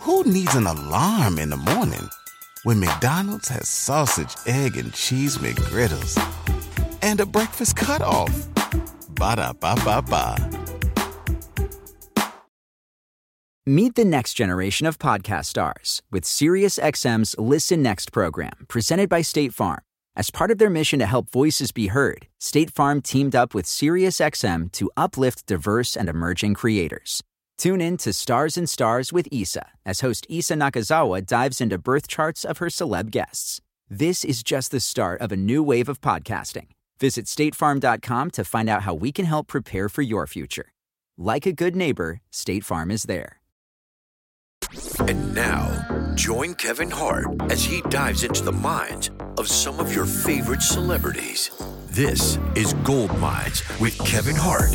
Who needs an alarm in the morning when McDonald's has sausage, egg, and cheese McGriddles and a breakfast cutoff? Ba-da-ba-ba-ba. Meet the next generation of podcast stars with SiriusXM's Listen Next program, presented by State Farm. As part of their mission to help voices be heard, State Farm teamed up with SiriusXM to uplift diverse and emerging creators. Tune in to Stars and Stars with Issa, as host Issa Nakazawa dives into birth charts of her celeb guests. This is just the start of a new wave of podcasting. Visit statefarm.com to find out how we can help prepare for your future. Like a good neighbor, State Farm is there. And now, join Kevin Hart as he dives into the minds of some of your favorite celebrities. This is Gold Mines with Kevin Hart.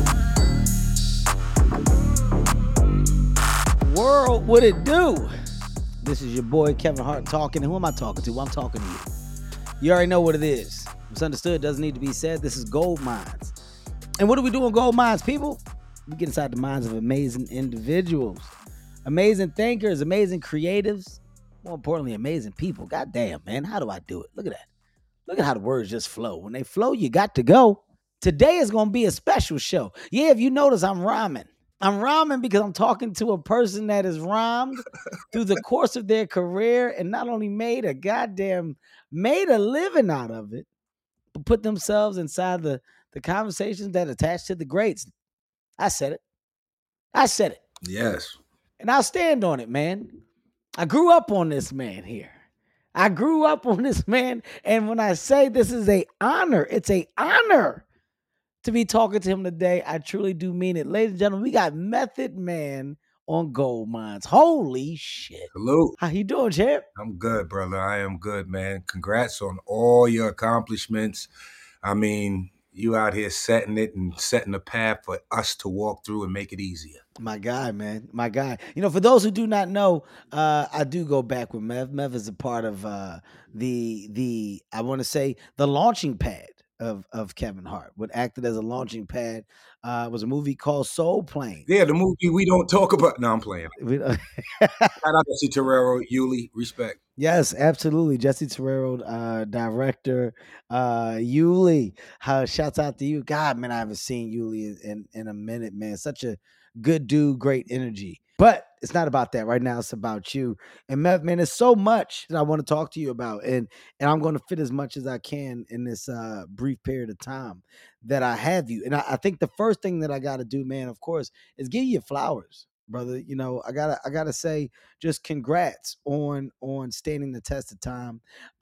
World, what it do? This is your boy Kevin Hart talking. And who am I talking to? Well, I'm talking to you. You already know what it is. Misunderstood doesn't need to be said. This is Gold Mines. And what do we do on Gold Mines, people? We get inside the minds of amazing individuals. Amazing thinkers, amazing creatives, more importantly, amazing people. God damn, man, how do I do it? Look at that. Look at how the words just flow. When they flow, you got to go. Today is going to be a special show. Yeah, if you notice, I'm rhyming. I'm rhyming because I'm talking to a person that has rhymed through the course of their career and not only made a living out of it, but put themselves inside the conversations that attach to the greats. I said it. Yes. And I'll stand on it, man. I grew up on this man here. And when I say this is an honor, it's an honor to be talking to him today. I truly do mean it. Ladies and gentlemen, we got Method Man on Gold Mines. Holy shit. Salute. How you doing, champ? I'm good, brother. I am good, man. Congrats on all your accomplishments. I mean, you out here setting it and setting the path for us to walk through and make it easier. My guy, man. My guy. You know, for those who do not know, I do go back with Mev. Mev is a part of the I want to say the launching pad of Kevin Hart. What acted as a launching pad was a movie called Soul Plane. Yeah, the movie we don't talk about. No, I'm playing. Shout out to Jesse Terrero, Yuli, respect. Yes, absolutely. Jesse Terrero, director, Yuli. Shouts out to you. God, man, I haven't seen Yuli in a minute, man. Such a good dude, great energy. But it's not about that right now. It's about you. And Mev, man, there's so much that I want to talk to you about. And I'm going to fit as much as I can in this brief period of time that I have you. And I think the first thing that I got to do, man, of course, is give you flowers, brother. You know, I gotta say just congrats on standing the test of time,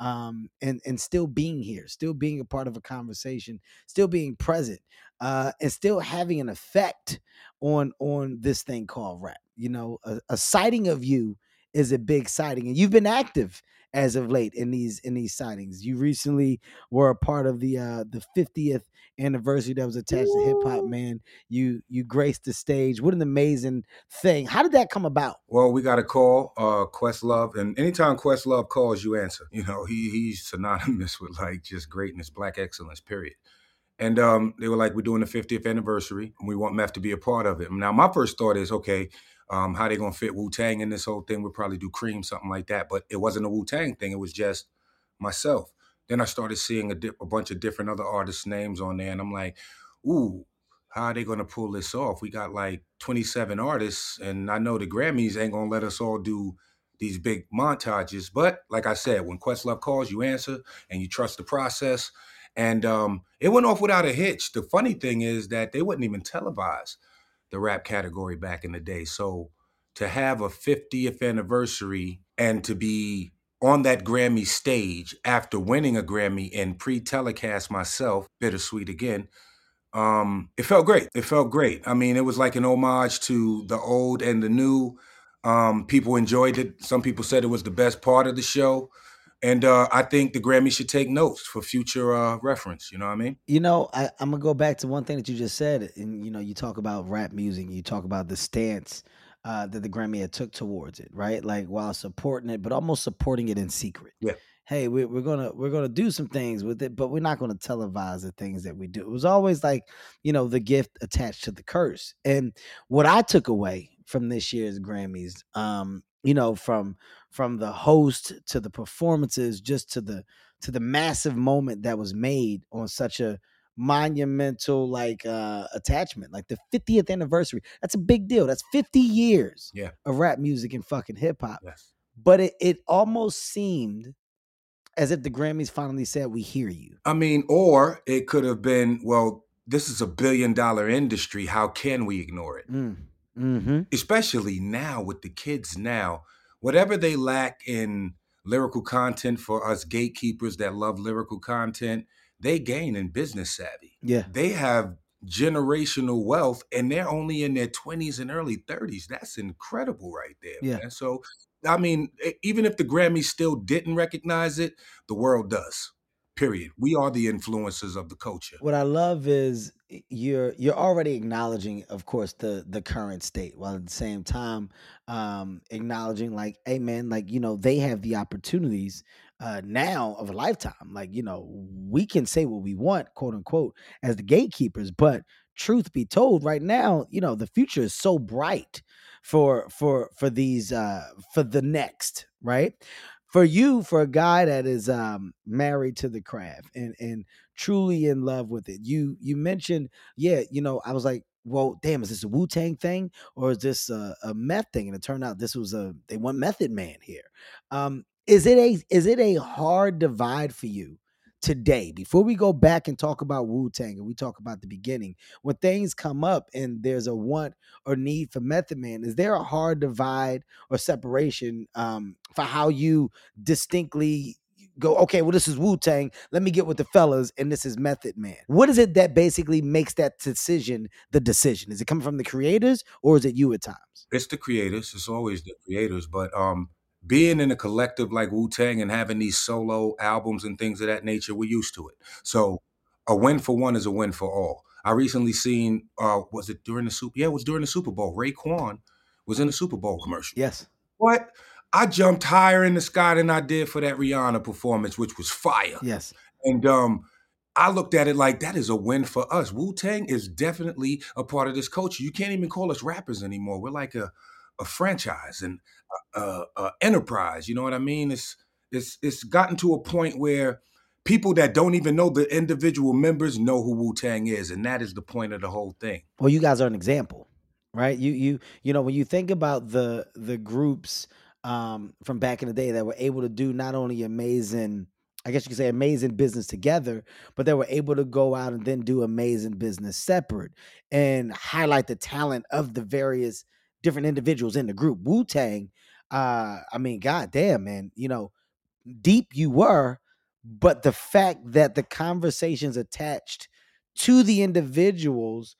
and still being here, still being a part of a conversation, still being present, and still having an effect on this thing called rap. You know, a sighting of you is a big sighting, and you've been active as of late in these sightings. You recently were a part of the 50th anniversary that was attached to Hip Hop Man. You graced the stage. What an amazing thing. How did that come about? Well, we got a call, Questlove, and anytime Questlove calls, you answer. You know, he's synonymous with like just greatness, black excellence, period. And they were like, we're doing the 50th anniversary, and we want Meth to be a part of it. Now, my first thought is, okay, how they going to fit Wu-Tang in this whole thing? We'll probably do Cream, something like that. But it wasn't a Wu-Tang thing. It was just myself. Then I started seeing a bunch of different other artists' names on there, and I'm like, ooh, how are they going to pull this off? We got like 27 artists, and I know the Grammys ain't going to let us all do these big montages. But like I said, when Questlove calls, you answer, and you trust the process. And it went off without a hitch. The funny thing is that they wouldn't even televise the rap category back in the day. So to have a 50th anniversary and to be on that Grammy stage after winning a Grammy and pre-telecast myself, bittersweet again, it felt great. It felt great. I mean, it was like an homage to the old and the new. People enjoyed it. Some people said it was the best part of the show. And I think the Grammy should take notes for future reference. You know what I mean? You know, I'm going to go back to one thing that you just said. And, you know, you talk about rap music. You talk about the stance that the Grammy had took towards it, right? Like while supporting it, but almost supporting it in secret. Yeah. Hey, we're gonna do some things with it, but we're not gonna televise the things that we do. It was always like, you know, the gift attached to the curse. And what I took away from this year's Grammys, from the host to the performances, just to the massive moment that was made on such a monumental attachment, like the 50th anniversary. That's a big deal. That's 50 years Yeah. of rap music and fucking hip hop. Yes. But it almost seemed as if the Grammys finally said, "We hear you." I mean, or it could have been, well, this is $1 billion industry. How can we ignore it? Mm-hmm. Especially now with the kids now, whatever they lack in lyrical content for us gatekeepers that love lyrical content, they gain in business savvy. Yeah. They have generational wealth and they're only in their 20s and early 30s. That's incredible right there, Yeah. man. So, I mean, even if the Grammys still didn't recognize it, the world does. Period. We are the influencers of the culture. What I love is you're already acknowledging, of course, the current state, while at the same time acknowledging, like, hey man, like, they have the opportunities now of a lifetime. Like, we can say what we want, quote unquote, as the gatekeepers, but truth be told, right now, the future is so bright for these for the next, right? For you, for a guy that is married to the craft and truly in love with it. You mentioned, yeah, I was like, well, damn, is this a Wu-Tang thing or is this a meth thing? And it turned out this was they want Method Man here. Is it a hard divide for you today? Before we go back and talk about Wu-Tang and we talk about the beginning, when things come up and there's a want or need for Method Man, is there a hard divide or separation for how you distinctly go, okay, well, this is Wu-Tang, let me get with the fellas, and this is Method Man? What is it that basically makes that decision the decision? Is it coming from the creators or is it you at times? It's the creators. It's always the creators. But being in a collective like Wu-Tang and having these solo albums and things of that nature, we're used to it. So a win for one is a win for all. I recently seen, was it during the Super? Yeah, it was during the Super Bowl. Raekwon was in the Super Bowl commercial. Yes. What? I jumped higher in the sky than I did for that Rihanna performance, which was fire. Yes. And I looked at it like that is a win for us. Wu-Tang is definitely a part of this culture. You can't even call us rappers anymore. We're like a franchise and a enterprise. You know what I mean? It's gotten to a point where people that don't even know the individual members know who Wu-Tang is, and that is the point of the whole thing. Well, you guys are an example, right? You when you think about the groups from back in the day that were able to do not only amazing, I guess you could say amazing business together, but they were able to go out and then do amazing business separate and highlight the talent of the various different individuals in the group. Wu-Tang, I mean, goddamn, man, deep you were, but the fact that the conversations attached to the individuals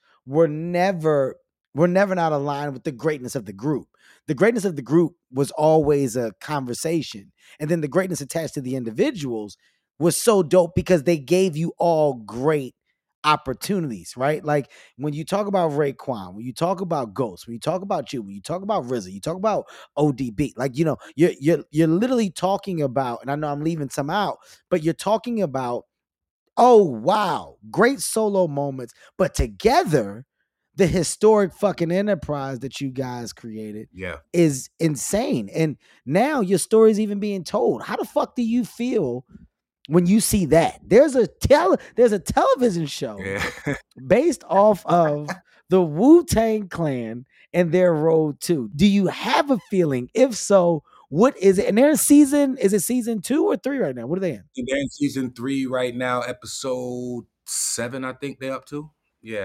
were never not aligned with the greatness of the group. The greatness of the group was always a conversation, and then the greatness attached to the individuals was so dope because they gave you all great opportunities, right? Like when you talk about Raekwon, when you talk about Ghost, when you talk about you, when you talk about RZA, you talk about ODB, like you're literally talking about, and I know I'm leaving some out, but you're talking about, oh wow, great solo moments, but together, the historic fucking enterprise that you guys created is insane. And now your story's even being told. How the fuck do you feel when you see that? There's a television show based off of the Wu-Tang Clan and their road too. Do you have a feeling? If so, what is it? And they're is it season 2 or 3 right now? What are they in? They're in season 3 right now, episode 7, I think they're up to. Yeah.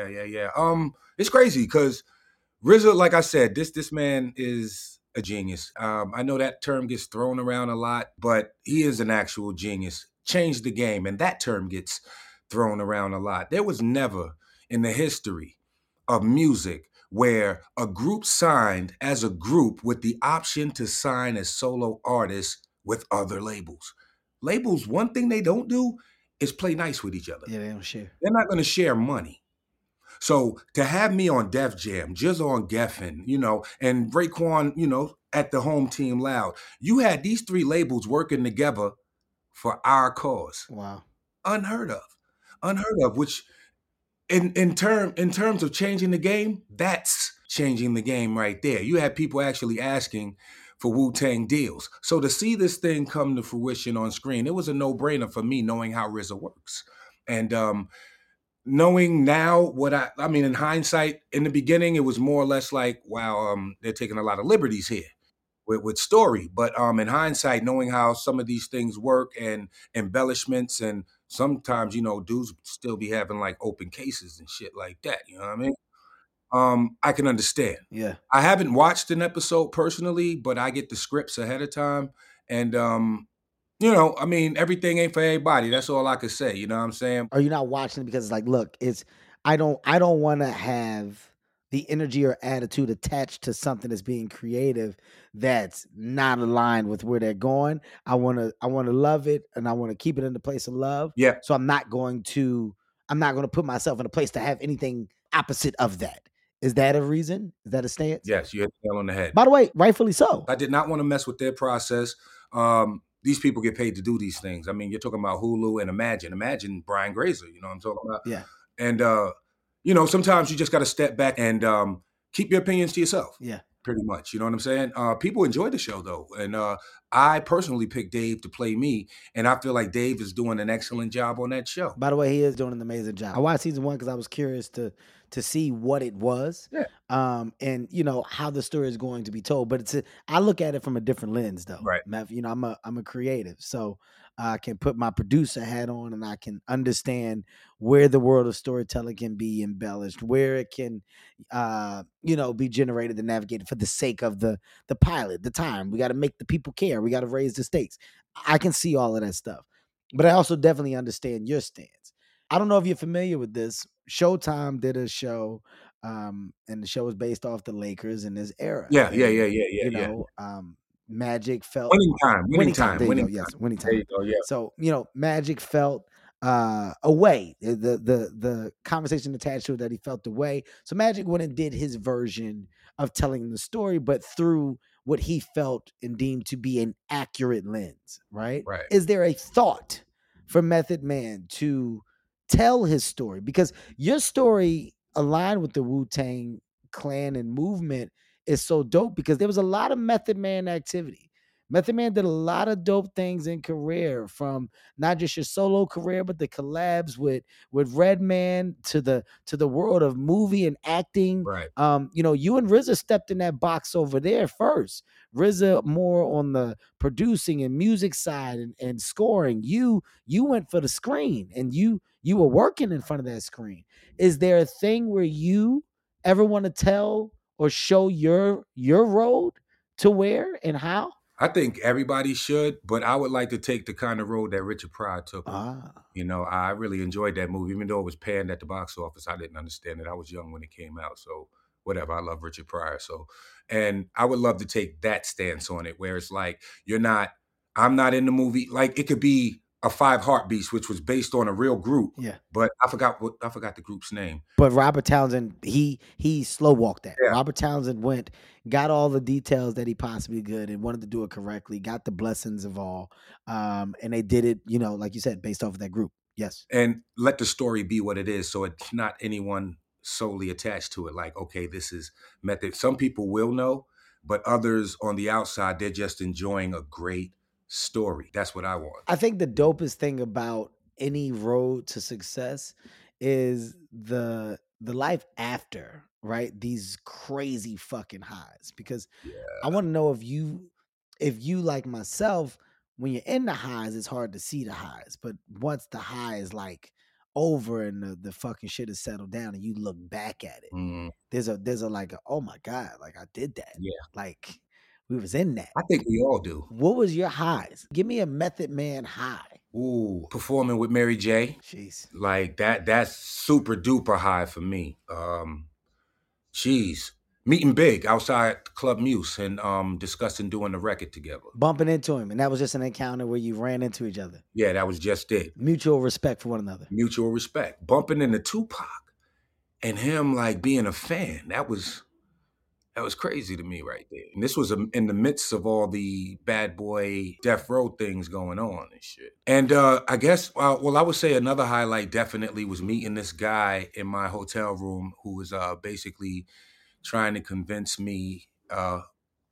It's crazy because RZA, like I said, this man is a genius. I know that term gets thrown around a lot, but he is an actual genius. Changed the game, and that term gets thrown around a lot. There was never in the history of music where a group signed as a group with the option to sign as solo artists with other labels. Labels, one thing they don't do is play nice with each other. Yeah, they don't share. They're not going to share money. So to have me on Def Jam, just on Geffen, and Raekwon, at the home team Loud, you had these 3 labels working together for our cause. Wow. Unheard of, which in terms of changing the game, that's changing the game right there. You had people actually asking, for Wu-Tang deals. So to see this thing come to fruition on screen, it was a no-brainer for me knowing how RZA works. And knowing now what I mean, in hindsight, in the beginning, it was more or less like, wow, they're taking a lot of liberties here with story. But in hindsight, knowing how some of these things work and embellishments, and sometimes, dudes still be having like open cases and shit like that. You know what I mean? I can understand. Yeah. I haven't watched an episode personally, but I get the scripts ahead of time. And, I mean, everything ain't for everybody. That's all I could say. You know what I'm saying? Are you not watching it because it's like, look, I don't want to have the energy or attitude attached to something that's being creative that's not aligned with where they're going. I want to love it, and I want to keep it in the place of love. Yeah. So I'm not going to put myself in a place to have anything opposite of that. Is that a reason? Is that a stance? Yes, you hit the nail on the head. By the way, rightfully so. I did not want to mess with their process. These people get paid to do these things. I mean, you're talking about Hulu and Imagine Brian Grazer, you know what I'm talking about? Yeah. And, sometimes you just got to step back and keep your opinions to yourself. Yeah. Pretty much, you know what I'm saying? People enjoy the show, though. And I personally picked Dave to play me, and I feel like Dave is doing an excellent job on that show. By the way, he is doing an amazing job. I watched season 1 because I was curious to see what it was, and how the story is going to be told. But I look at it from a different lens, though. Right. I'm a creative, so I can put my producer hat on, and I can understand where the world of storytelling can be embellished, where it can, be generated and navigated for the sake of the pilot, the time. We got to make the people care. We got to raise the stakes. I can see all of that stuff, but I also definitely understand your stance. I don't know if you're familiar with this. Showtime did a show, and the show was based off the Lakers in this era. Yeah. Magic felt winning time. There you go. Yes, winning time. There you go. Yeah. So Magic felt away. The conversation attached to it that he felt away. So Magic went and did his version of telling the story, but through what he felt and deemed to be an accurate lens. Right. Right. Is there a thought for Method Man to tell his story? Because your story aligned with the Wu-Tang Clan and movement is so dope, because there was a lot of Method Man activity. Method Man did a lot of dope things in career, from not just your solo career, but the collabs with Redman to the world of movie and acting. Right. You and RZA stepped in that box over there first. RZA more on the producing and music side and scoring. You went for the screen, and you were working in front of that screen. Is there a thing where you ever want to tell or show your road to where and how? I think everybody should, but I would like to take the kind of road that Richard Pryor took. I really enjoyed that movie, even though it was panned at the box office. I didn't understand it. I was young when it came out, so whatever. I love Richard Pryor, and I would love to take that stance on it, where it's like I'm not in the movie. Like, it could be a 5 Heartbeats, which was based on a real group. Yeah. But I forgot the group's name. But Robert Townsend, he slow walked that. Yeah. Robert Townsend got all the details that he possibly could and wanted to do it correctly, got the blessings of all. And they did it, like you said, based off of that group. Yes. And let the story be what it is. So it's not anyone solely attached to it. Like, okay, this is Method. Some people will know, but others on the outside, they're just enjoying a great story. That's what I want. I think the dopest thing about any road to success is the life after, right? These crazy fucking highs. Because I want to know if you like myself, when you're in the highs, it's hard to see the highs. But once the high is like over and the fucking shit is settled down and you look back at it, there's a like, oh my God, like I did that. Yeah. Like, we was in that. I think we all do. What was your highs? Give me a Method Man high. Ooh, performing with Mary J. Jeez. Like that's super duper high for me. Meeting Big outside Club Muse and discussing doing the record together. Bumping into him, and that was just an encounter where you ran into each other. Yeah, that was just it. Mutual respect for one another. Mutual respect. Bumping into Tupac and him like being a fan. That was crazy to me right there. And this was in the midst of all the Bad Boy Death Row things going on and shit. And I guess, I would say another highlight definitely was meeting this guy in my hotel room who was basically trying to convince me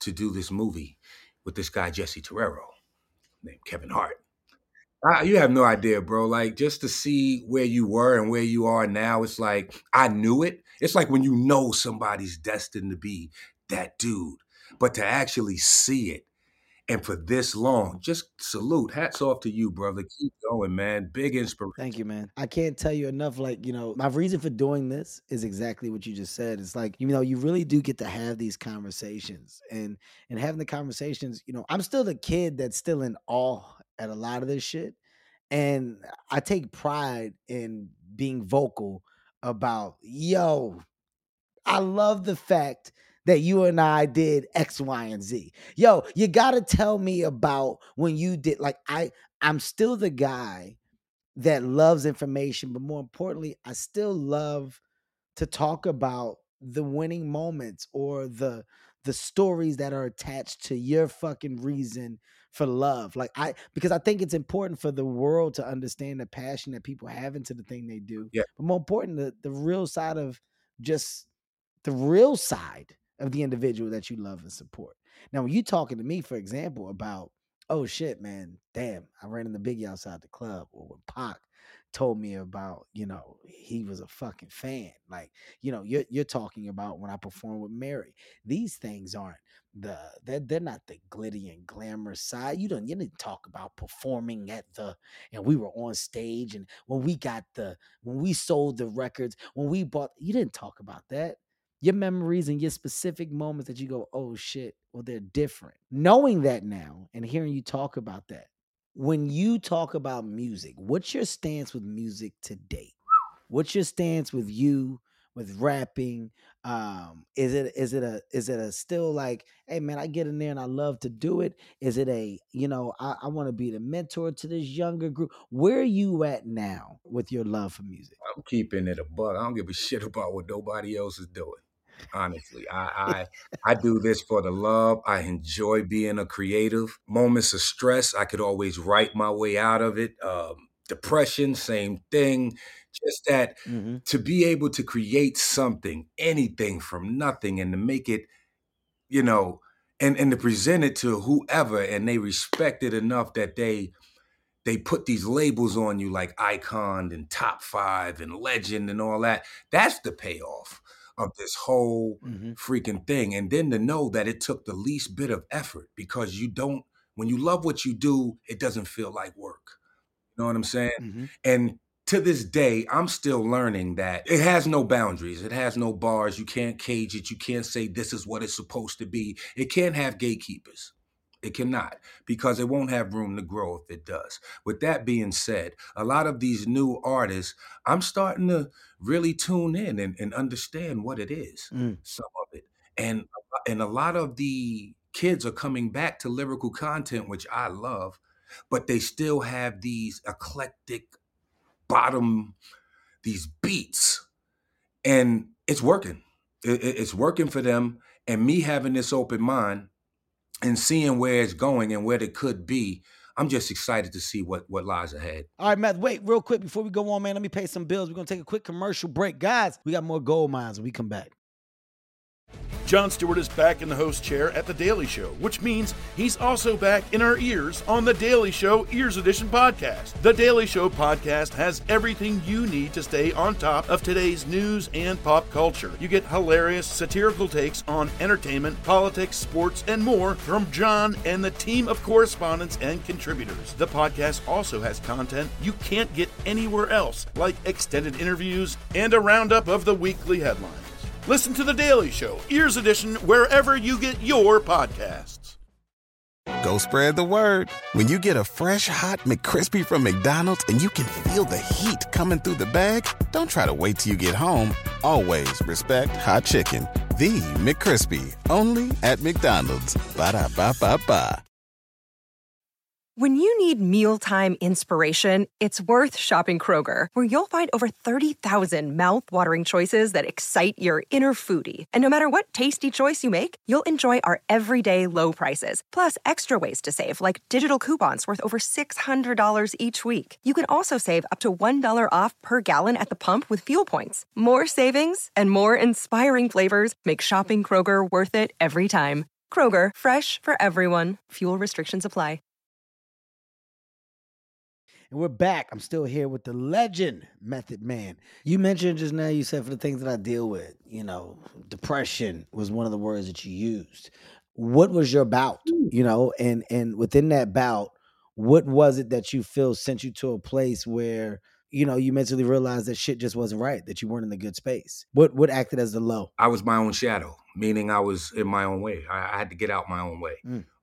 to do this movie with this guy, Jesse Torero, named Kevin Hart. You have no idea, bro. Like, just to see where you were and where you are now, it's like, I knew it. It's like when you know somebody's destined to be that dude, but to actually see it and for this long, just salute. Hats off to you, brother. Keep going, man. Big inspiration. Thank you, man. I can't tell you enough. Like, my reason for doing this is exactly what you just said. It's like, you really do get to have these conversations and having the conversations, I'm still the kid that's still in awe at a lot of this shit. And I take pride in being vocal about, yo, I love the fact that you and I did X, Y, and Z. Yo, you got to tell me about when you did, like, I'm still the guy that loves information, but more importantly, I still love to talk about the winning moments or the stories that are attached to your fucking reason for love. Because I think it's important for the world to understand the passion that people have into the thing they do. Yeah. But more important, the real side of just the real side of the individual that you love and support. Now, when you talking to me, for example, about, oh shit, man, damn, I ran into Biggie outside the club, or when Pac told me about, he was a fucking fan. Like, you're talking about when I performed with Mary. These things aren't they're not the glitty and glamour side. You didn't talk about performing and we were on stage, and when we sold the records, when we bought, you didn't talk about that. Your memories and your specific moments that you go, oh shit, well, they're different. Knowing that now and hearing you talk about that, when you talk about music, what's your stance with music today? What's your stance with rapping? Is it a still like, hey man, I get in there and I love to do it? Is it I want to be the mentor to this younger group? Where are you at now with your love for music? I'm keeping it a buck. I don't give a shit about what nobody else is doing. Honestly, I do this for the love. I enjoy being a creative. Moments of stress, I could always write my way out of it. Depression, same thing. Just that to be able to create something, anything from nothing, and to make it, and to present it to whoever, and they respect it enough that they put these labels on you like icon and top 5 and legend and all that. That's the payoff of this whole freaking thing. And then to know that it took the least bit of effort, because when you love what you do, it doesn't feel like work. You know what I'm saying? And to this day, I'm still learning that it has no boundaries. It has no bars. You can't cage it. You can't say this is what it's supposed to be. It can't have gatekeepers. It cannot, because it won't have room to grow if it does. With that being said, a lot of these new artists, I'm starting to really tune in and understand what it is, some of it. And a lot of the kids are coming back to lyrical content, which I love, but they still have these eclectic these beats, and it's working. It's working for them. And me having this open mind and seeing where it's going and where it could be, I'm just excited to see what lies ahead. All right, Matt, wait, real quick before we go on, man, let me pay some bills. We're going to take a quick commercial break. Guys, we got more gold mines when we come back. Jon Stewart is back in the host chair at The Daily Show, which means he's also back in our ears on The Daily Show Ears Edition podcast. The Daily Show podcast has everything you need to stay on top of today's news and pop culture. You get hilarious, satirical takes on entertainment, politics, sports, and more from Jon and the team of correspondents and contributors. The podcast also has content you can't get anywhere else, like extended interviews and a roundup of the weekly headlines. Listen to The Daily Show, Ears Edition, wherever you get your podcasts. Go spread the word. When you get a fresh, hot McCrispy from McDonald's and you can feel the heat coming through the bag, don't try to wait till you get home. Always respect hot chicken. The McCrispy, only at McDonald's. Ba-da-ba-ba-ba. When you need mealtime inspiration, it's worth shopping Kroger, where you'll find over 30,000 mouth-watering choices that excite your inner foodie. And no matter what tasty choice you make, you'll enjoy our everyday low prices, plus extra ways to save, like digital coupons worth over $600 each week. You can also save up to $1 off per gallon at the pump with fuel points. More savings and more inspiring flavors make shopping Kroger worth it every time. Kroger, fresh for everyone. Fuel restrictions apply. And we're back. I'm still here with the legend, Method Man. You mentioned just now, you said for the things that I deal with, depression was one of the words that you used. What was your bout, and within that bout, what was it that you feel sent you to a place where, you mentally realized that shit just wasn't right, that you weren't in the good space? What acted as the low? I was my own shadow, meaning I was in my own way. I had to get out my own way.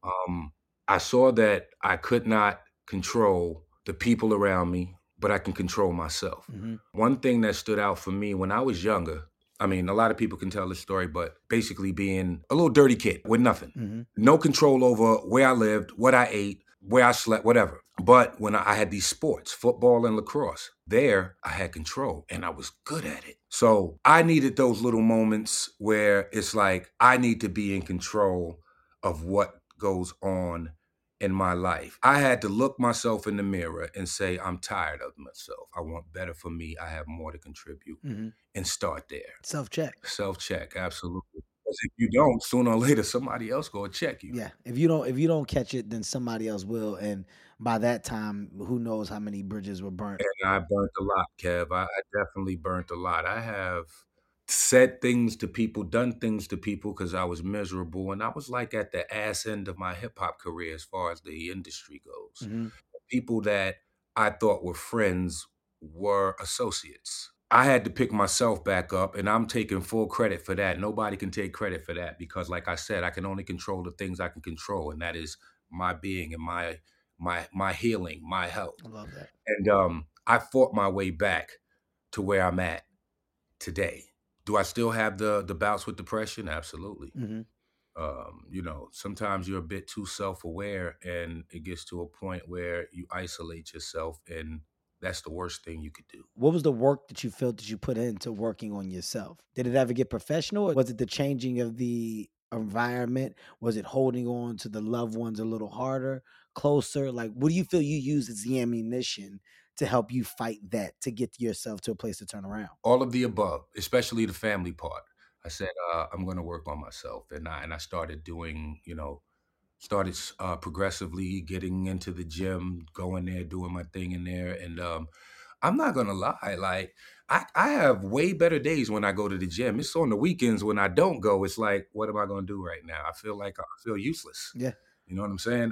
I saw that I could not control the people around me, but I can control myself. One thing that stood out for me when I was younger, I mean, a lot of people can tell this story, but basically being a little dirty kid with nothing, no control over where I lived, what I ate, where I slept, whatever. But when I had these sports, football and lacrosse, there I had control and I was good at it. So I needed those little moments where it's like I need to be in control of what goes on in my life. I had to look myself in the mirror and say, I'm tired of myself. I want better for me. I have more to contribute, and start there. Self-check. Self-check, absolutely. Because if you don't, sooner or later, somebody else gonna check you. Yeah. If you don't catch it, then somebody else will. And by that time, who knows how many bridges were burnt. And I burnt a lot, Kev. I definitely burnt a lot. I have said things to people, done things to people because I was miserable. And I was like at the ass end of my hip hop career as far as the industry goes. People that I thought were friends were associates. I had to pick myself back up, and I'm taking full credit for that. Nobody can take credit for that because, like I said, I can only control the things I can control, and that is my being and my healing, my health. I love that. And I fought my way back to where I'm at today. Do I still have the bouts with depression? Absolutely. Sometimes you're a bit too self-aware, and it gets to a point where you isolate yourself, and that's the worst thing you could do. What was the work that you felt that you put into working on yourself? Did it ever get professional? Or was it the changing of the environment? Was it holding on to the loved ones a little harder, closer? Like, what do you feel you use as the ammunition to help you fight that, to get yourself to a place to turn around? All of the above, especially the family part. I said, I'm going to work on myself. And I started doing, progressively getting into the gym, going there, doing my thing in there. And I'm not going to lie. Like, I have way better days when I go to the gym. It's on the weekends when I don't go. It's like, what am I going to do right now? I feel useless. Yeah. You know what I'm saying?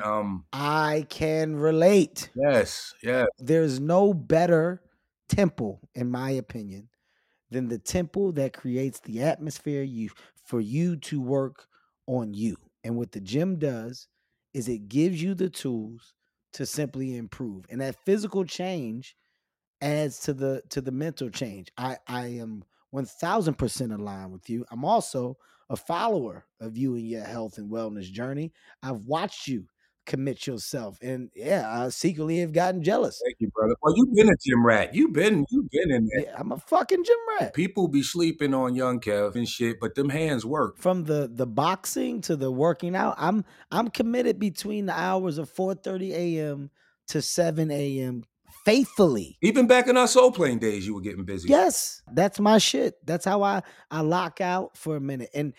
I can relate. Yes. Yeah. There's no better temple, in my opinion, than the temple that creates the atmosphere for you to work on you. And what the gym does is it gives you the tools to simply improve. And that physical change adds to the mental change. I am 1000% aligned with you. I'm also a follower of you and your health and wellness journey. I've watched you commit yourself, and I secretly have gotten jealous. Thank you, brother. Well, you've been a gym rat. You've been in there. Yeah, I'm a fucking gym rat. People be sleeping on young Kev and shit, but them hands work. From the boxing to the working out, I'm committed between the hours of 4:30 a.m. to 7 a.m. faithfully. Even back in our soul playing days, you were getting busy. Yes, that's my shit. That's how I lock out for a minute. And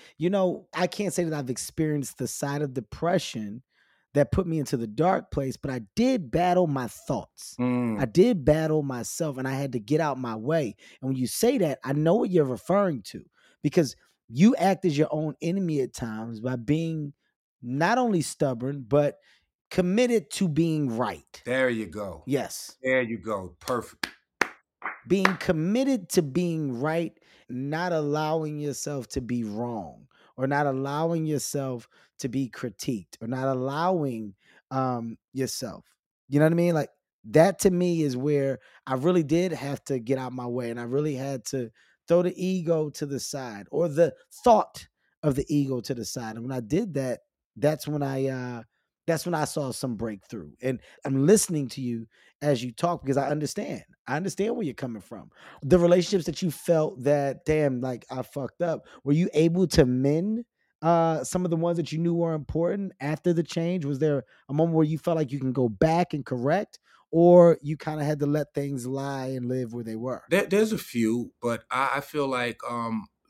I can't say that I've experienced the side of depression that put me into the dark place, but I did battle my thoughts. I did battle myself, and I had to get out my way. And when you say that, I know what you're referring to, because you act as your own enemy at times by being not only stubborn, but committed to being right. There you go. Yes. There you go. Perfect. Being committed to being right, not allowing yourself to be wrong, or not allowing yourself to be critiqued, or not allowing yourself. You know what I mean? Like, that to me is where I really did have to get out my way, and I really had to throw the ego to the side, or the thought of the ego to the side. And when I did that, that's when I saw some breakthrough. And I'm listening to you as you talk, because I understand where you're coming from. The relationships that you felt that, damn, like, I fucked up, were you able to mend some of the ones that you knew were important after the change? Was there a moment where you felt like you can go back and correct, or you kind of had to let things lie and live where they were? There's a few, but I feel like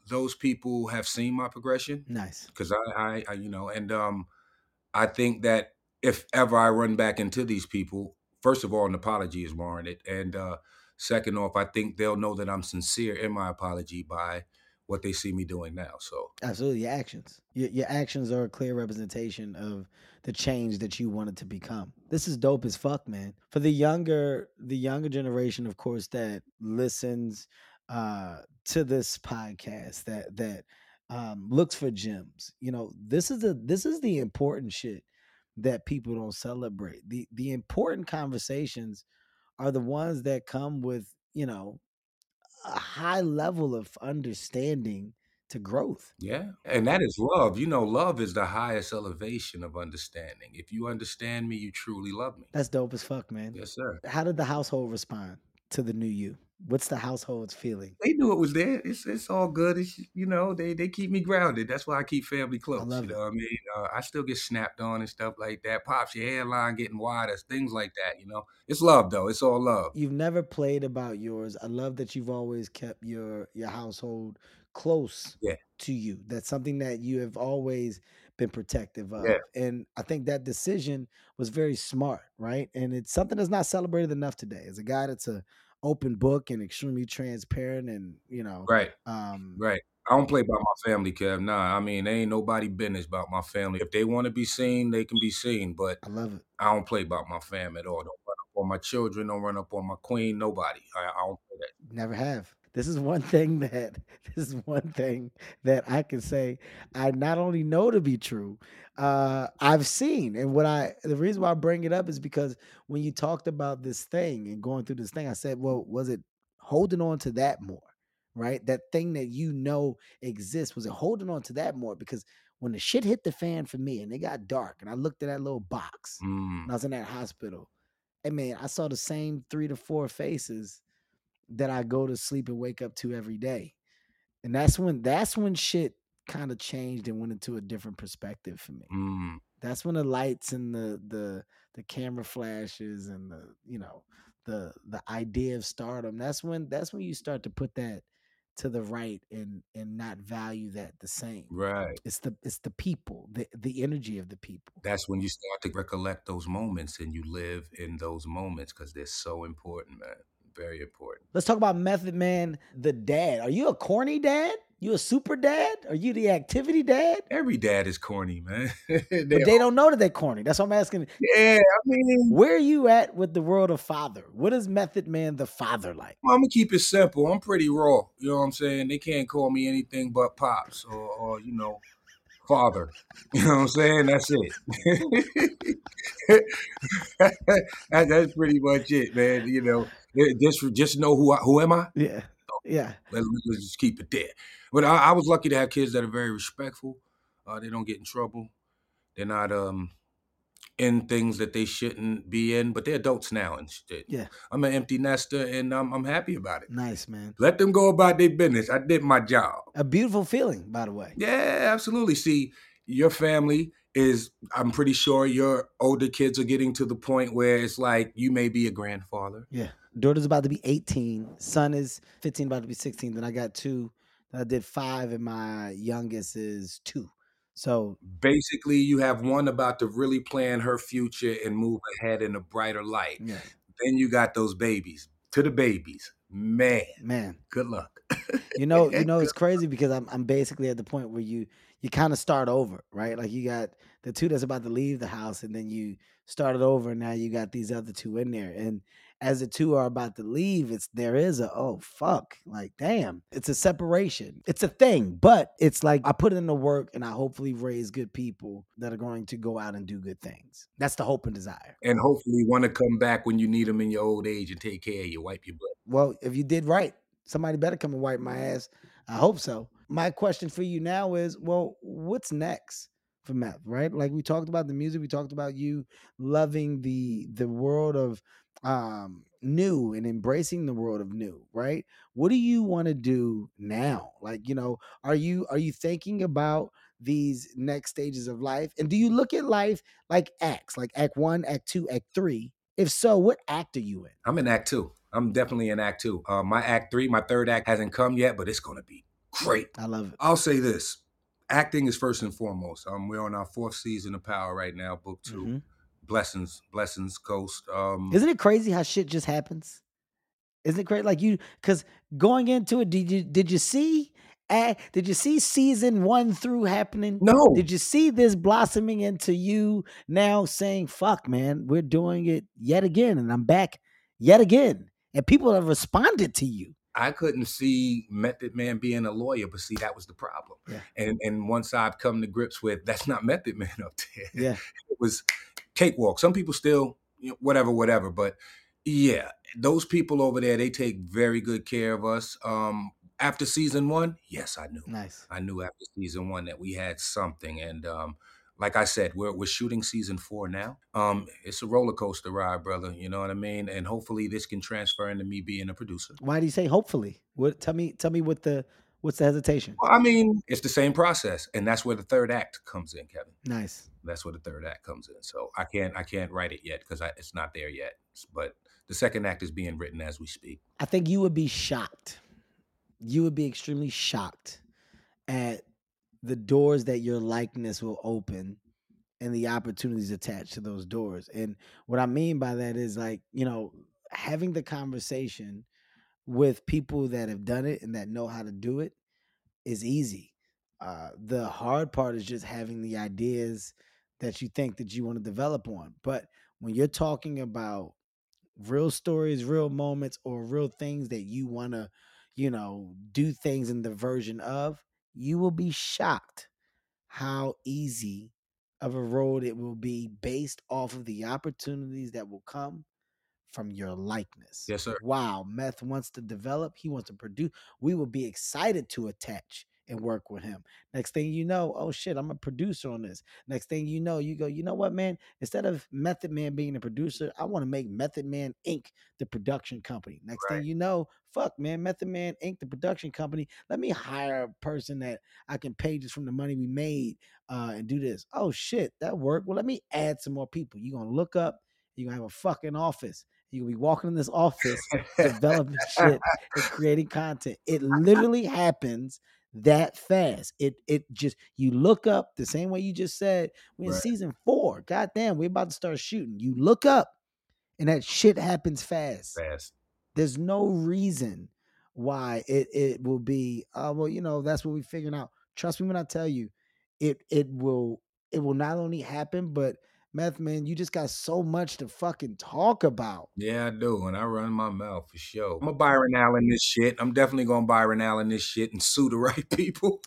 those people have seen my progression. Nice. Because I I think that if ever I run back into these people, first of all, an apology is warranted. And second off, I think they'll know that I'm sincere in my apology by what they see me doing now. So Absolutely, your actions. Your actions are a clear representation of the change that you wanted to become. This is dope as fuck, man. For the younger generation, of course, that listens to this podcast, that looks for gems. You know, this is the important shit that people don't celebrate. The important conversations are the ones that come with, you know, a high level of understanding to growth. yeah, and that is love. You know, love is the highest elevation of understanding. If you understand me, you truly love me. That's dope as fuck, man. Yes, sir. How did the household respond to the new you? What's the household's feeling? They knew it was there. It's all good. It's, you know, they keep me grounded. That's why I keep family close. love You it. know what I mean? I still get snapped on and stuff like that. Pops, your hairline getting wider, things like that. You know, it's love though. It's all love. You've never played about yours. I love that you've always kept your household close Yeah. to you. That's something that you have always been protective of. Yeah. And I think that decision was very smart, right? And it's something that's not celebrated enough today. As a guy that's a open book and extremely transparent and, you know, Right. Right. I don't play about my family, Kev. Nah, I mean, there ain't nobody business about my family. If they want to be seen, they can be seen. But I love it. I don't play about my fam at all. Don't run up on my children. Don't run up on my queen. Nobody. I don't play that. Never have. This is one thing that I can say I not only know to be true, I've seen. And the reason why I bring it up is because when you talked about this thing and going through this thing, I said, well, was it holding on to that more? Right? That thing that you know exists, was it holding on to that more? Because when the shit hit the fan for me and it got dark and I looked at that little box and I was in that hospital, and man, I saw the same 3 to 4 faces that I go to sleep and wake up to every day. And that's when shit kind of changed and went into a different perspective for me. That's when the lights and the camera flashes and the, you know, the idea of stardom, that's when you start to put that to the right and not value that the same. Right. It's the people, the energy of the people. That's when you start to recollect those moments and you live in those moments because they're so important, man. Very important. Let's talk about Method Man, the dad. Are you a corny dad? You a super dad? Are you the activity dad? Every dad is corny, man. But they don't know that they're corny. That's what I'm asking. Yeah, I mean, where are you at with the world of father? What is Method Man, the father, like? Well, I'm gonna keep it simple. I'm pretty raw. You know what I'm saying? They can't call me anything but pops or you know, father. You know what I'm saying? That's it. That's pretty much it, man. You know, just know who am I? Yeah. Yeah. Let's just keep it there. But I was lucky to have kids that are very respectful. They don't get in trouble. They're not in things that they shouldn't be in, but they're adults now and shit. Yeah. I'm an empty nester and I'm happy about it. Nice, man. Let them go about their business. I did my job. A beautiful feeling, by the way. Yeah, absolutely. See, your family is, I'm pretty sure your older kids are getting to the point where it's like you may be a grandfather. Yeah. Daughter's about to be 18. Son is 15, about to be 16. Then I got 2. Then I did 5, and my youngest is 2. So basically, you have one about to really plan her future and move ahead in a brighter light. Yeah. Then you got those babies. To the babies, man, good luck. You know, it's crazy because I'm basically at the point where you kind of start over, right? Like you got the 2 that's about to leave the house, and then you started over, and now you got these other 2 in there, and as the 2 are about to leave, there is a, oh fuck, like damn, it's a separation. It's a thing, but it's like I put in the work and I hopefully raise good people that are going to go out and do good things. That's the hope and desire. And hopefully want to come back when you need them in your old age and take care of you, wipe your butt. Well, if you did right, somebody better come and wipe my ass. I hope so. My question for you now is, well, what's next for Meth, right? Like we talked about the music, we talked about you loving the world of new and embracing the world of new, right? What do you want to do now? Like, you know, are you thinking about these next stages of life? And do you look at life like acts, like act 1, act 2, act 3? If so, what act are you in? I'm in act 2. I'm definitely in act 2. My act 3, my third act hasn't come yet, but it's going to be great. I love it. I'll say this. Acting is first and foremost. We're on our 4th season of Power right now, book 2. Mhm. Blessings, Ghost. Isn't it crazy how shit just happens? Isn't it crazy? Like because going into it, did you see season 1 through happening? No. Did you see this blossoming into you now saying, fuck, man, we're doing it yet again, and I'm back yet again. And people have responded to you. I couldn't see Method Man being a lawyer, but see, that was the problem. Yeah. And once I've come to grips with, that's not Method Man up there. Yeah. It was cakewalk. Some people still, whatever. But yeah, those people over there, they take very good care of us. After season 1, yes, I knew. Nice. I knew after season 1 that we had something. And like I said, we're shooting season 4 now. It's a roller coaster ride, brother. You know what I mean? And hopefully this can transfer into me being a producer. Why do you say hopefully? What? Tell me what's the hesitation? Well, I mean, it's the same process, and that's where the 3rd act comes in, Kevin. Nice. That's where the 3rd act comes in. So I can't write it yet because it's not there yet. But the 2nd act is being written as we speak. I think you would be shocked. You would be extremely shocked at the doors that your likeness will open and the opportunities attached to those doors. And what I mean by that is, like, having the conversation with people that have done it and that know how to do it is easy. The hard part is just having the ideas that you think that you want to develop on. But when you're talking about real stories, real moments, or real things that you want to, do things in the version of, you will be shocked how easy of a road it will be based off of the opportunities that will come from your likeness. Yes, sir. Wow, Meth wants to develop. He wants to produce. We will be excited to attach and work with him. Next thing you know, oh shit, I'm a producer on this. Next thing you know, you go, you know what, man? Instead of Method Man being a producer, I want to make Method Man Inc. the production company. Next thing you know, fuck, man, Method Man Inc. the production company. Let me hire a person that I can pay just from the money we made and do this. Oh shit, that worked. Well, let me add some more people. You're gonna look up. You're gonna have a fucking office. You're gonna be walking in this office, developing shit and creating content. It literally happens that fast. It just, you look up the same way you just said. We're in season 4. Goddamn, we're about to start shooting. You look up and that shit happens fast. There's no reason why it will be, well, that's what we're figuring out. Trust me when I tell you, it will not only happen, but Meth Man, you just got so much to fucking talk about. Yeah, I do, and I run my mouth for sure. I'm a Byron Allen this shit. I'm definitely gonna Byron Allen this shit and sue the right people.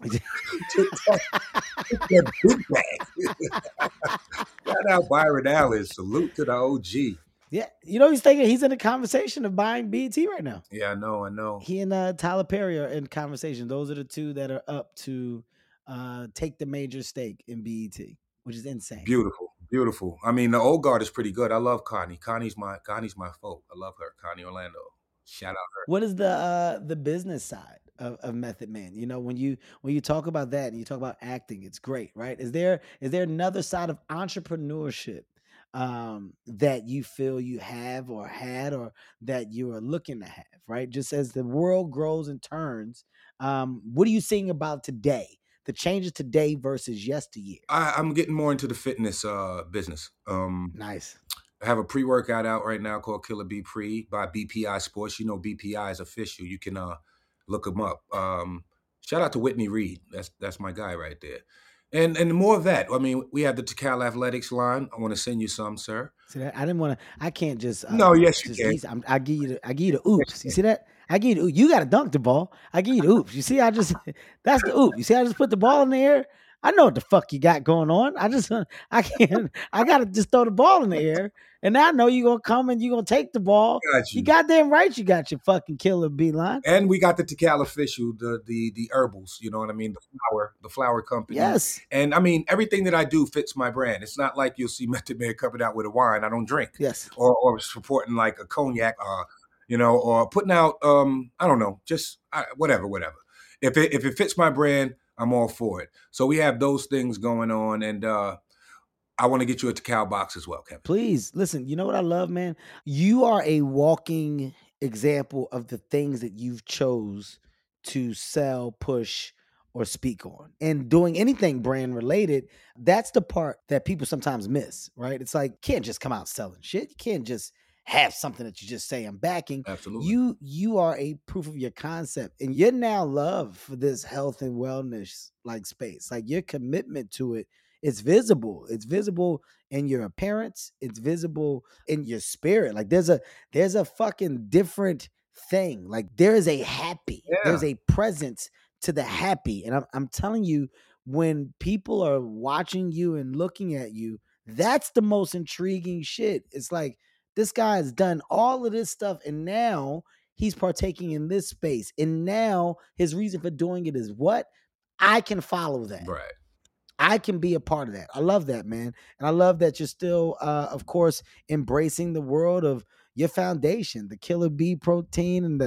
That big bag. Shout out Byron Allen. Salute to the OG. Yeah, he's in a conversation of buying BET right now. Yeah, I know. He and Tyler Perry are in conversation. Those are the two that are up to take the major stake in BET, which is insane. Beautiful. I mean, the old guard is pretty good. I love Connie. Connie's my folk. I love her. Connie Orlando. Shout out her. What is the business side of Method Man? When you talk about that and you talk about acting, it's great, right? Is there another side of entrepreneurship that you feel you have or had, or that you are looking to have, right? Just as the world grows and turns, what are you seeing about today? The changes today versus yesteryear. I'm getting more into the fitness business. Nice. I have a pre-workout out right now called Killer Bee Pre by BPI Sports. BPI is official. You can look them up. Shout out to Whitney Reed. That's my guy right there. And more of that. I mean, we have the Tikal Athletics line. I want to send you some, sir. See that? I didn't want to. I can't just. No, yes, you can. I give you the oops. You see that? I give you the, you got to dunk the ball. I give you the oops. You see, that's the oop. You see, I just put the ball in the air. I know what the fuck you got going on. I got to just throw the ball in the air. And I know you're going to come and you're going to take the ball. You goddamn right you got your fucking Killer Bee line. And we got the Tikal official, the herbals, you know what I mean? The flower company. Yes. And I mean, everything that I do fits my brand. It's not like you'll see Method Man coming out with a wine I don't drink. Yes. Or supporting like a cognac, or putting out, I don't know, just whatever. If it fits my brand, I'm all for it. So we have those things going on, and I want to get you a Tikal box as well, Kevin. Please, listen, you know what I love, man? You are a walking example of the things that you've chose to sell, push, or speak on. And doing anything brand related, that's the part that people sometimes miss, right? It's like, you can't just come out selling shit. You can't just have something that you just say I'm backing. Absolutely. You are a proof of your concept, and you're now love for this health and wellness like space. Like your commitment to it, it's visible. It's visible in your appearance. It's visible in your spirit. Like there's a fucking different thing. Like there is a happy. Yeah. There's a presence to the happy. And I'm telling you, when people are watching you and looking at you, that's the most intriguing shit. It's like this guy has done all of this stuff and now he's partaking in this space. And now his reason for doing it is what? I can follow that. Right. I can be a part of that. I love that, man. And I love that you're still, of course, embracing the world of your foundation, the Killer Bee protein and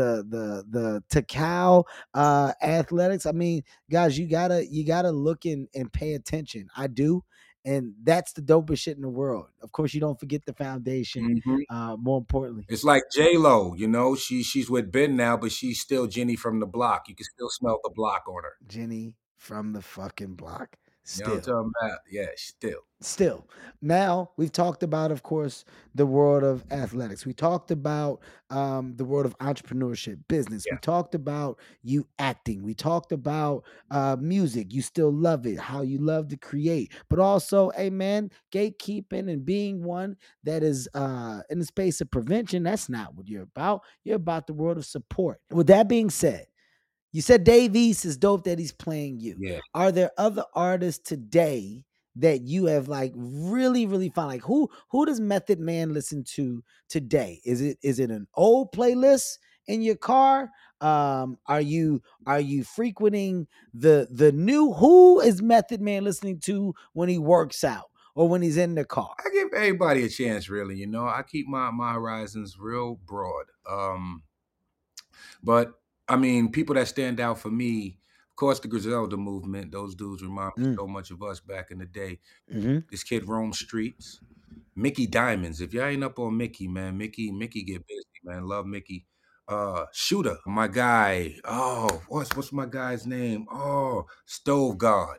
the Takao athletics. I mean, guys, you gotta look and pay attention. I do. And that's the dopest shit in the world. Of course, you don't forget the foundation. More importantly, it's like J-Lo, you know, she's with Ben now, but she's still Jenny from the block. You can still smell the block on her. Jenny from the fucking block. You know what I'm Still. talking about? Yeah, Still. Now we've talked about, of course, the world of athletics. We talked about the world of entrepreneurship, business. Yeah. We talked about you acting. We talked about music. You still love it, how you love to create, but also, hey man, gatekeeping and being one that is in the space of prevention. That's not what you're about. You're about the world of support. With that being said, you said Dave East is dope that he's playing you. Yeah. Are there other artists today that you have like really, really found? Like who does Method Man listen to today? Is it an old playlist in your car? Are you frequenting the new? Who is Method Man listening to when he works out or when he's in the car? I give everybody a chance, really. You know, I keep my horizons real broad. But I mean, people that stand out for me, of course, the Griselda movement. Those dudes remind me so much of us back in the day. This kid roam streets. Mickey Diamonds. If y'all ain't up on Mickey, man, Mickey get busy, man. Love Mickey. Shooter, my guy. Oh, what's my guy's name? Oh, Stove God.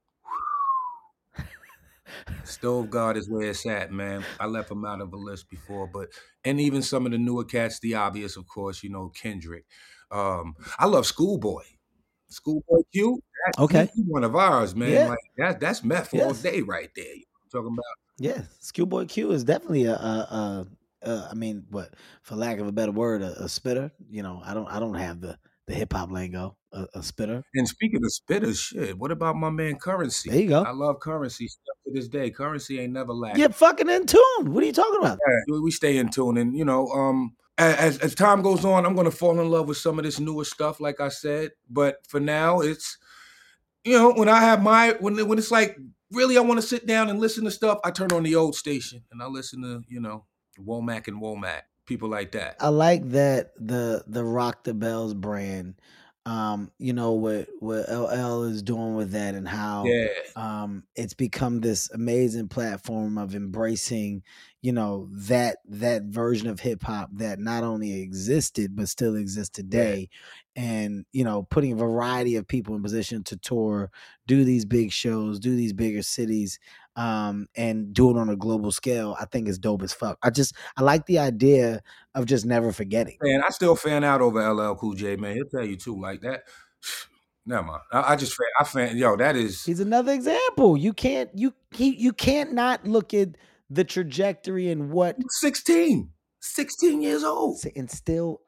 Stove God is where it's at, man. I left him out of a list before, and even some of the newer cats, the obvious, of course, you know, Kendrick. I love Schoolboy. Schoolboy Q. Okay. He's one of ours, man. Yeah. Like that's meth all day right there. You know what I'm talking about? Yeah, Schoolboy Q is definitely I mean, what, for lack of a better word, a spitter. You know, I don't have the hip hop lingo, a spitter. And speaking of spitters, shit, what about my man Currency? There you go. I love Currency still to this day. Currency ain't never lacking. You're fucking in tune. What are you talking about? Yeah, we stay in tune, and you know, as time goes on, I'm gonna fall in love with some of this newer stuff, like I said. But for now, it's, you know, when I have when it's like really I want to sit down and listen to stuff, I turn on the old station and I listen to, you know, Womack and Womack, people like that. I like that the Rock the Bells brand. You know what LL is doing with that and how it's become this amazing platform of embracing, you know, that version of hip hop that not only existed but still exists today. And, you know, putting a variety of people in position to tour, do these big shows, do these bigger cities, and do it on a global scale, I think is dope as fuck. I like the idea of just never forgetting. Man, I still fan out over LL Cool J, man. He'll tell you too, like that. Never mind. I fan. Yo, that is. He's another example. You can't not look at the trajectory and what 16 years old, and still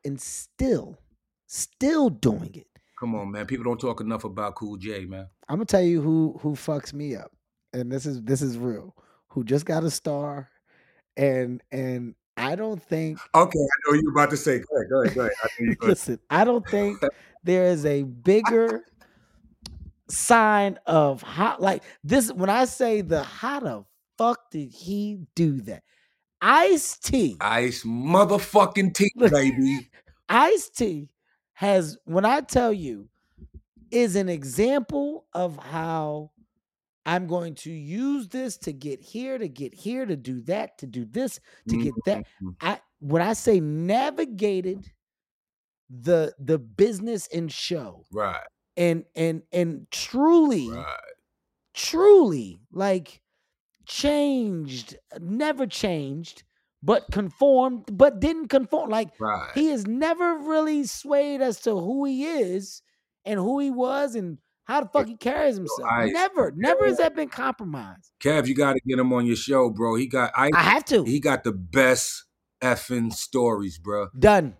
doing it. Come on, man. People don't talk enough about Cool J, man. I'm gonna tell you who fucks me up, and this is real. Who just got a star, and I don't think. Okay, I know you're about to say. Go ahead. Listen, I don't think there is a bigger sign of how, like this. When I say how the fuck did he do that? Ice-T. Ice motherfucking T, baby. Ice-T has, when I tell you, is an example of how I'm going to use this to get here, to do that, to do this, to get that. When I say navigated the business and show. Right. And truly, Right. truly, like, changed, never changed, but conformed, but didn't conform. Like, Right. he has never really swayed as to who he is and who he was and how the fuck he carries himself. Never has that been compromised. Kev, you got to get him on your show, bro. I have to. He got the best effing stories, bro. Done.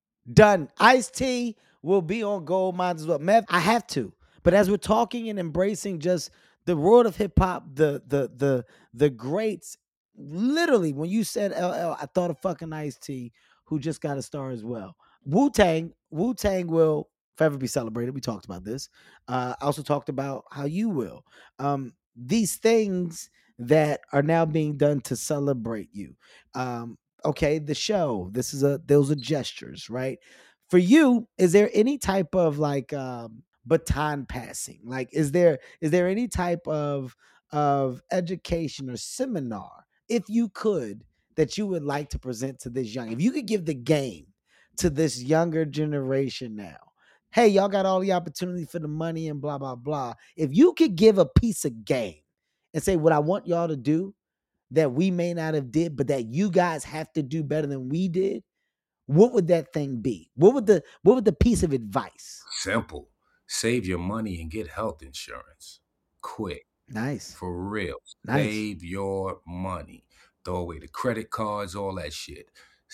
Ice-T will be on Gold Mines as well. Meth, I have to. But as we're talking and embracing just the world of hip hop, the greats, literally, when you said LL, I thought of fucking Ice-T, who just got a star as well. Wu-Tang will forever be celebrated. We talked about this. I also talked about how you will. These things that are now being done to celebrate you. Okay, the show. Those are gestures, right? For you, is there any type of like baton passing? Like, is there any type of education or seminar, if you could, that you would like to present to this young? If you could give the game to this younger generation now, hey, y'all got all the opportunity for the money and blah blah blah. If you could give a piece of game and say, what I want y'all to do that we may not have did, but that you guys have to do better than we did, what would that thing be? What would the piece of advice? Simple. Save your money and get health insurance. Quick. Nice. For real. Nice. Save your money. Throw away the credit cards, all that shit.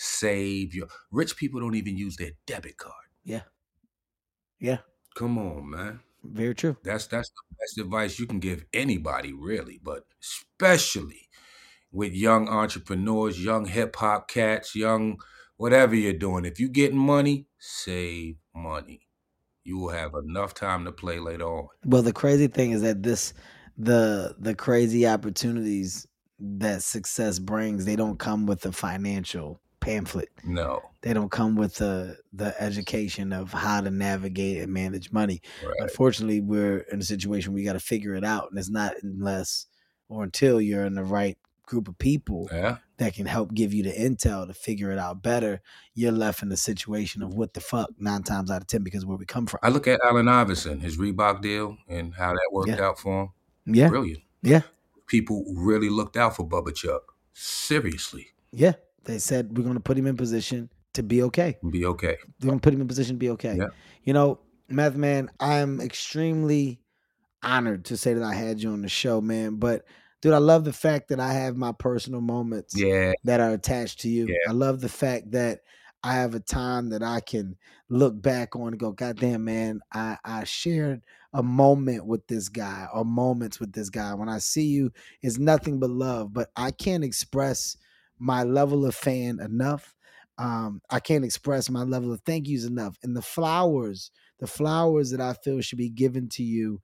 Rich people don't even use their debit card. Yeah. Yeah. Come on, man. Very true. That's the best advice you can give anybody, really, but especially with young entrepreneurs, young hip hop cats, young whatever you're doing. If you're getting money, save money. You will have enough time to play later on. Well, the crazy thing is that the crazy opportunities that success brings, they don't come with a financial pamphlet. No. They don't come with the education of how to navigate and manage money. Right. Unfortunately, we're in a situation where you got to figure it out, and it's not unless or until you're in the right group of people that can help give you the intel to figure it out better. You're left in the situation of what the fuck 9 times out of 10 because of where we come from. I look at Allen Iverson, his Reebok deal, and how that worked out for him. Yeah. Brilliant. Yeah. People really looked out for Bubba Chuck. Seriously. Yeah. They said, we're going to put him in position to be okay. Be okay. They're going to put him in position to be okay. Yeah. You know, Meth Man, I'm extremely honored to say that I had you on the show, man. But dude, I love the fact that I have my personal moments that are attached to you. Yeah. I love the fact that I have a time that I can look back on and go, God damn, man, I shared a moment with this guy or moments with this guy. When I see you, it's nothing but love. But I can't express my level of fan enough. I can't express my level of thank yous enough. And the flowers that I feel should be given to you,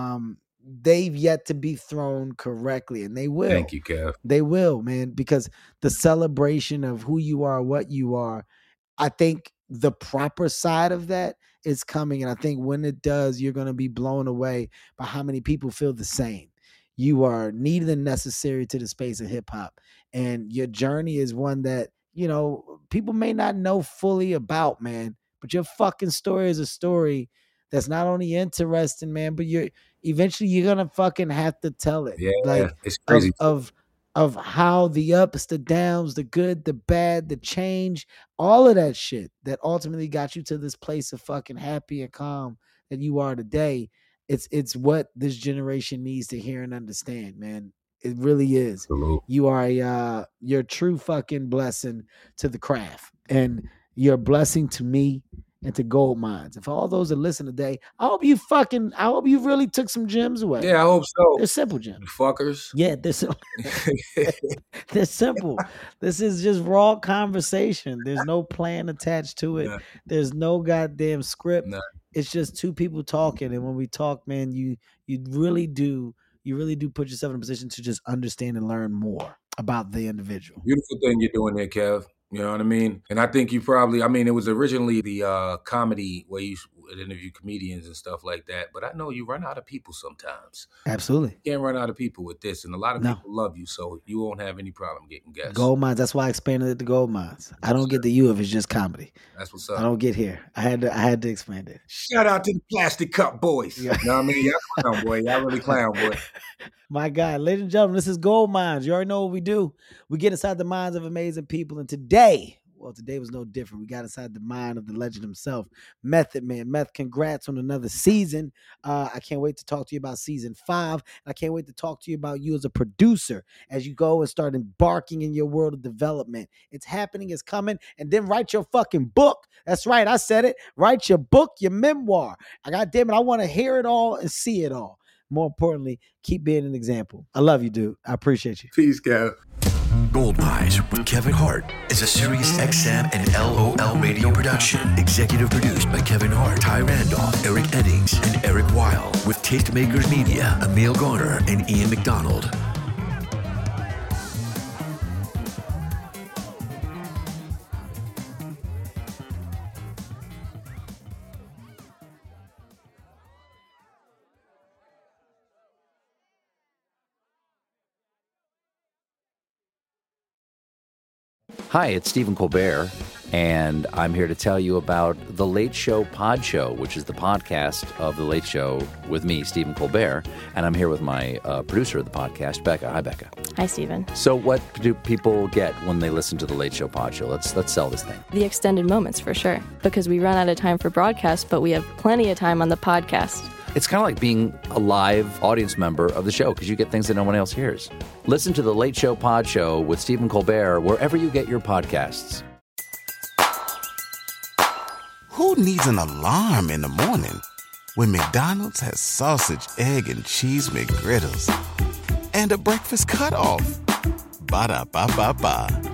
they've yet to be thrown correctly, and they will. Thank you, Kev. They will, man, because the celebration of who you are, what you are, I think the proper side of that is coming. And I think when it does, you're going to be blown away by how many people feel the same. You are needed and necessary to the space of hip hop. And your journey is one that, you know, people may not know fully about, man, but your fucking story is a story that's not only interesting, man, but eventually you're going to fucking have to tell it. Yeah, like, it's crazy. Of how the ups, the downs, the good, the bad, the change, all of that shit that ultimately got you to this place of fucking happy and calm that you are today. It's what this generation needs to hear and understand, man. It really is. Absolutely. You are you're a true fucking blessing to the craft, and you're a blessing to me and to Gold Mines. And for all those that listen today, I hope you really took some gems away. Yeah, I hope so. They're simple gems. Fuckers. Yeah, they're simple. This is just raw conversation. There's no plan attached to it. Nah. There's no goddamn script. Nah. It's just two people talking. And when we talk, man, you really do put yourself in a position to just understand and learn more about the individual. Beautiful thing you're doing there, Kev. You know what I mean? And I think it was originally the comedy where interview comedians and stuff like that. But I know you run out of people sometimes. Absolutely. You can't run out of people with this. And a lot of people love you, so you won't have any problem getting guests. Gold Mines. That's why I expanded it to Gold Mines. I don't get the U if it's just comedy. That's what's up. I don't get here. I had to expand it. Shout out to the Plastic Cup Boys. You know what I mean? Y'all clown boy. Y'all really clown boy. My God, ladies and gentlemen, this is Gold Mines. You already know what we do. We get inside the minds of amazing people. And today was no different. We got inside the mind of the legend himself, Method Man. Meth, congrats on another season. I can't wait to talk to you about season 5. I can't wait to talk to you about you as a producer as you go and start embarking in your world of development. It's happening, it's coming. And then write your fucking book. That's right, I said it. Write your book, your memoir. God damn it, I want to hear it all and see it all. More importantly, keep being an example. I love you, dude. I appreciate you. Peace, Kev. Gold Mines with Kevin Hart is a Sirius XM and LOL radio production. Executive produced by Kevin Hart, Ty Randolph, Eric Eddings, and Eric Weil. With Tastemakers Media, Emil Garner, and Ian McDonald. Hi, it's Stephen Colbert, and I'm here to tell you about The Late Show Pod Show, which is the podcast of The Late Show with me, Stephen Colbert, and I'm here with my producer of the podcast, Becca. Hi, Becca. Hi, Stephen. So what do people get when they listen to The Late Show Pod Show? Let's sell this thing. The extended moments, for sure, because we run out of time for broadcast, but we have plenty of time on the podcast. It's kind of like being a live audience member of the show because you get things that no one else hears. Listen to The Late Show Pod Show with Stephen Colbert wherever you get your podcasts. Who needs an alarm in the morning when McDonald's has sausage, egg, and cheese McGriddles and a breakfast cutoff? Ba-da-ba-ba-ba.